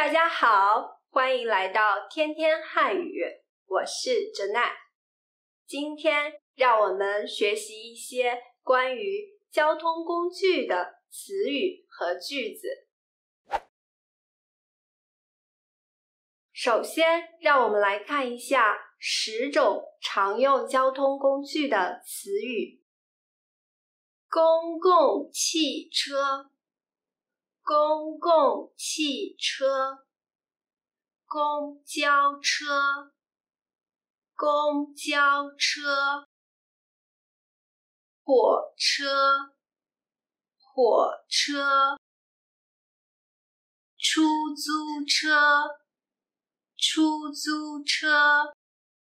大家好，欢迎来到天天汉语，我是哲奈。今天让我们学习一些关于交通工具的词语和句子。首先，让我们来看一下10种常用交通工具的词语。公共汽车，公共汽车，公交车，公交车，火车，火车，出租车，出租车，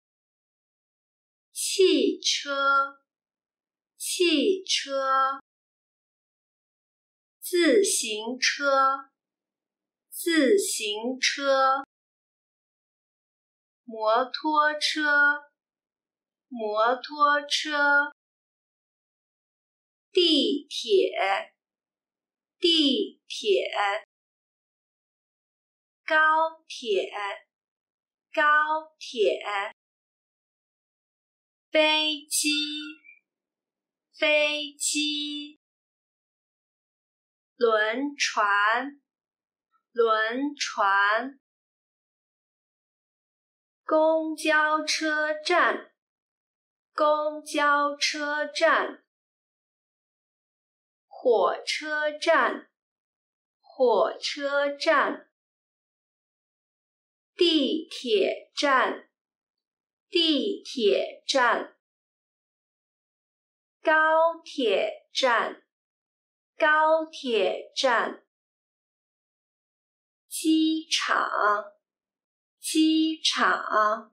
汽车，汽车，自行车，自行车，摩托车，摩托车，地铁，地铁，高铁，高铁，飞机，飞机，轮船，轮船，公交车站，公交车站，火车站，火车站，地铁站，地铁站，高铁站，高铁站，机场，机场，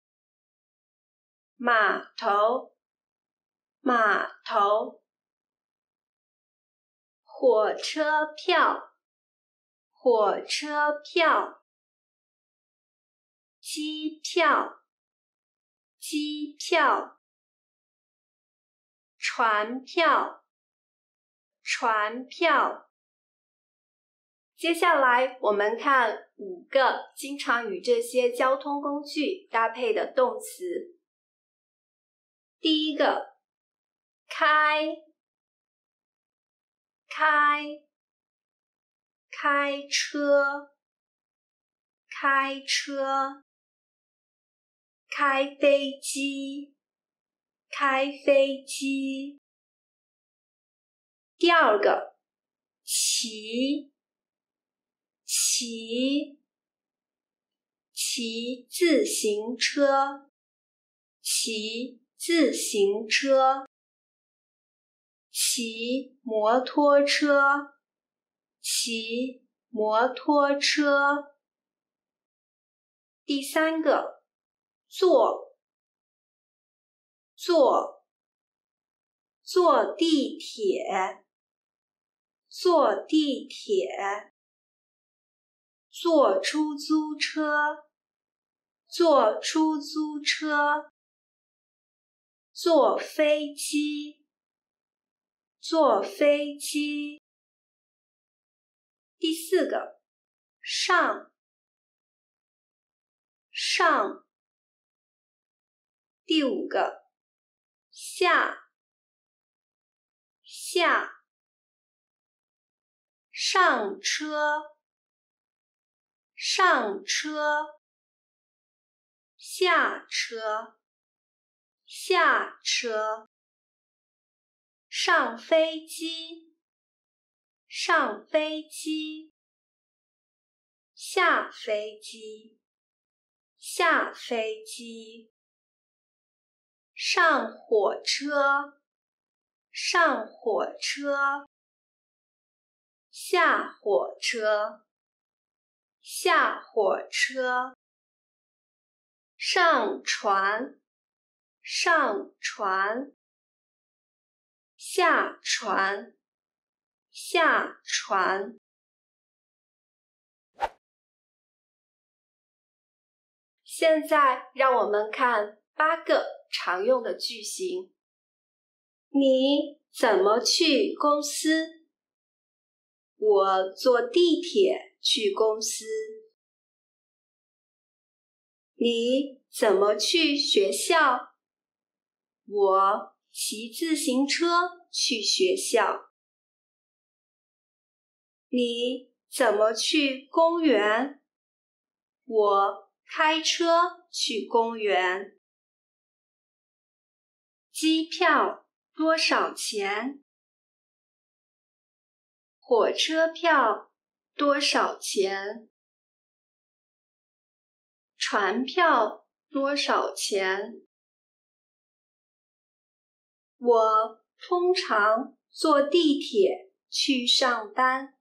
码头，码头，火车票，火车票，机票，机票，船票，船票。接下来我们看5个经常与这些交通工具搭配的动词。第一个，开，开，开车，开车，开飞机，开飞机。第二个，骑，骑，骑自行车，骑自行车，骑摩托车，骑摩托车。第三个，坐，坐，坐地铁，坐地铁，坐出租车，坐出租车，坐飞机，坐飞机。第四个，上，上。第5个，下，下。上车，上车，下车，下车。上飞机，上飞机，下飞机，下飞机。上火车，上火车，下火车，下火车。上船，上船，下船，下船。现在让我们看8个常用的句型。你怎么去公司？我坐地铁去公司。 你怎么去学校？我骑自行车去学校。你怎么去公园？我开车去公园。机票多少钱？火车票多少钱？船票多少钱？我通常坐地铁去上班。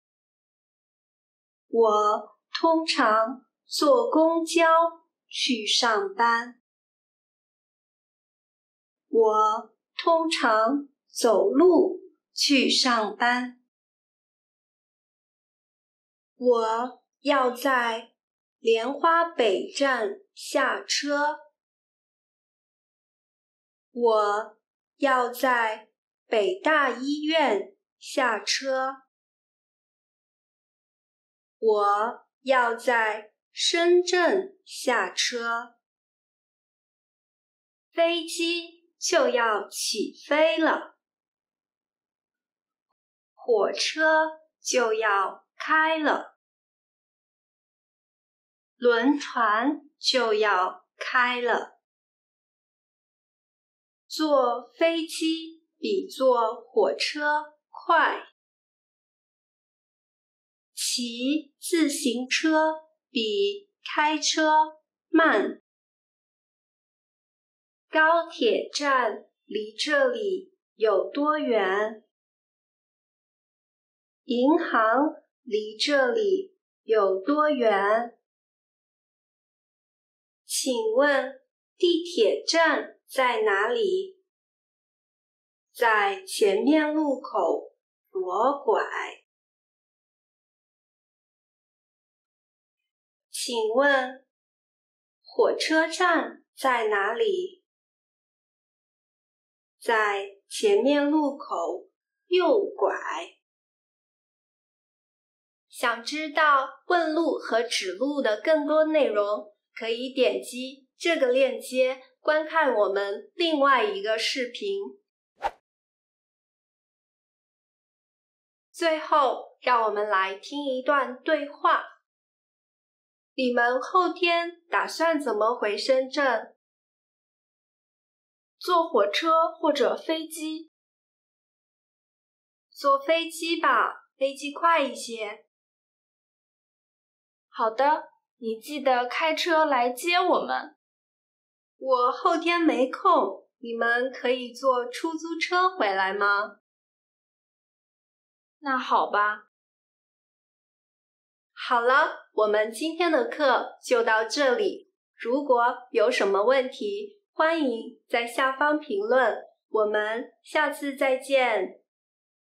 我通常坐公交去上班。我通常走路去上班。我要在莲花北站下车。我要在北大医院下车。我要在深圳下车。飞机就要起飞了。火车就要开了。轮船就要开了。坐飞机比坐火车快。骑自行车比开车慢。高铁站离这里有多远？银行离这里有多远？请问地铁站在哪里？在前面路口左拐。请问火车站在哪里？在前面路口右拐。想知道问路和指路的更多内容，可以点击这个链接观看我们另外一个视频。最后，让我们来听一段对话。你们后天打算怎么回深圳？ 坐火车或者飞机。 坐飞机吧，飞机快一些。 好的，你记得开车来接我们。 我后天没空，你们可以坐出租车回来吗？ 那好吧。 好了，我们今天的课就到这里。如果有什么问题，欢迎在下方评论。我们下次再见。